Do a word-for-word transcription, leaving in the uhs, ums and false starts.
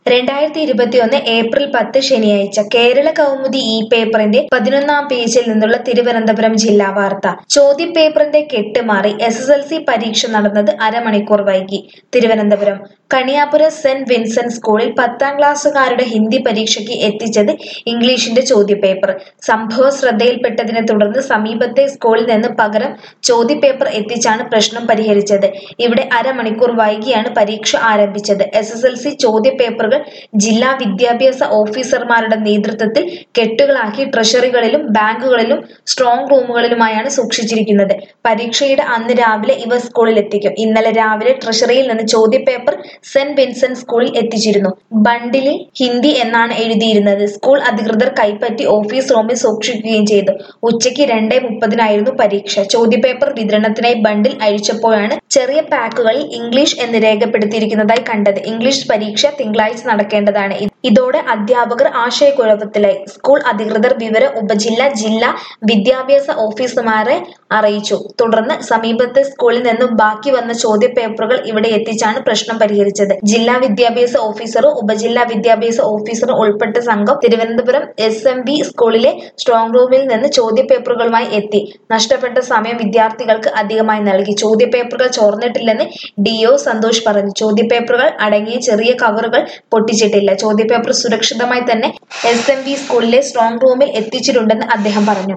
രണ്ടായിരത്തി ഇരുപത്തിയൊന്ന് ഏപ്രിൽ പത്ത് ശനിയാഴ്ച കേരള കൗമുദി ഈ പേപ്പറിന്റെ പതിനൊന്നാം പേജിൽ നിന്നുള്ള തിരുവനന്തപുരം ജില്ലാ വാർത്ത. ചോദ്യപേപ്പറിന്റെ കെട്ട് മാറി. എസ് എസ് എൽ സി പരീക്ഷ നടന്നത് അരമണിക്കൂർ വൈകി. തിരുവനന്തപുരം കണിയാപുരം സെന്റ് വിൻസെന്റ് സ്കൂളിൽ പത്താം ക്ലാസ്സുകാരുടെ ഹിന്ദി പരീക്ഷയ്ക്ക് എത്തിച്ചത് ഇംഗ്ലീഷിന്റെ ചോദ്യപേപ്പർ. സംഭവം ശ്രദ്ധയിൽപ്പെട്ടതിനെ തുടർന്ന് സമീപത്തെ സ്കൂളിൽ നിന്ന് പകരം ചോദ്യപേപ്പർ എത്തിച്ചാണ് പ്രശ്നം പരിഹരിച്ചത്. ഇവിടെ അരമണിക്കൂർ വൈകിയാണ് പരീക്ഷ ആരംഭിച്ചത്. എസ് എസ് എൽ സി ചോദ്യപേപ്പറുകൾ ജില്ലാ വിദ്യാഭ്യാസ ഓഫീസർമാരുടെ നേതൃത്വത്തിൽ കെട്ടുകളാക്കി ട്രഷറികളിലും ബാങ്കുകളിലും സ്ട്രോങ് റൂമുകളിലുമായാണ് സൂക്ഷിച്ചിരിക്കുന്നത്. പരീക്ഷയുടെ അന്ന് രാവിലെ ഇവ സ്കൂളിലെത്തിക്കും. ഇന്നലെ രാവിലെ ട്രഷറിയിൽ നിന്ന് ചോദ്യപേപ്പർ സെന്റ് വിൻസെന്റ് സ്കൂളിൽ എത്തിച്ചിരുന്നു. ബണ്ടിലിൽ ഹിന്ദി എന്നാണ് എഴുതിയിരുന്നത്. സ്കൂൾ അധികൃതർ കൈപ്പറ്റി ഓഫീസ് റൂമിൽ സൂക്ഷിക്കുകയും ചെയ്തു. ഉച്ചയ്ക്ക് രണ്ടേ മുപ്പതിനായിരുന്നു പരീക്ഷ. ചോദ്യപേപ്പർ വിതരണത്തിനായി ബണ്ടിൽ അഴിച്ചപ്പോഴാണ് ചെറിയ പാക്കുകളിൽ ഇംഗ്ലീഷ് എന്ന് രേഖപ്പെടുത്തിയിരിക്കുന്നതായി കണ്ടത്. ഇംഗ്ലീഷ് പരീക്ഷ തിങ്കളാഴ്ച നടക്കേണ്ടതാണ്. ഇതോടെ അധ്യാപകർ ആശയക്കുഴപ്പത്തിലായി. സ്കൂൾ അധികൃതർ വിവരം ഉപജില്ല ജില്ലാ വിദ്യാഭ്യാസ ഓഫീസർമാരെ അറിയിച്ചു. തുടർന്ന് സമീപത്തെ സ്കൂളിൽ നിന്നും ബാക്കി വന്ന ചോദ്യപേപ്പറുകൾ ഇവിടെ എത്തിച്ചാണ് പ്രശ്നം പരിഹരിച്ചത്. ജില്ലാ വിദ്യാഭ്യാസ ഓഫീസറും ഉപജില്ലാ വിദ്യാഭ്യാസ ഓഫീസറും ഉൾപ്പെട്ട സംഘം തിരുവനന്തപുരം എസ് എം വി സ്കൂളിലെ സ്ട്രോങ് റൂമിൽ നിന്ന് ചോദ്യപേപ്പറുകളുമായി എത്തി. നഷ്ടപ്പെട്ട സമയം വിദ്യാർത്ഥികൾക്ക് അധികമായി നൽകി. ചോദ്യപേപ്പറുകൾ ചോർന്നിട്ടില്ലെന്ന് ഡി ഒ സന്തോഷ് പറഞ്ഞു. ചോദ്യപേപ്പറുകൾ അടങ്ങിയ ചെറിയ കവറുകൾ പൊട്ടിച്ചിട്ടില്ല. ചോദ്യപേപ്പർ സുരക്ഷിതമായി തന്നെ എസ് എം വി സ്കൂളിലെ സ്ട്രോങ് റൂമിൽ എത്തിച്ചിട്ടുണ്ടെന്ന് അദ്ദേഹം പറഞ്ഞു.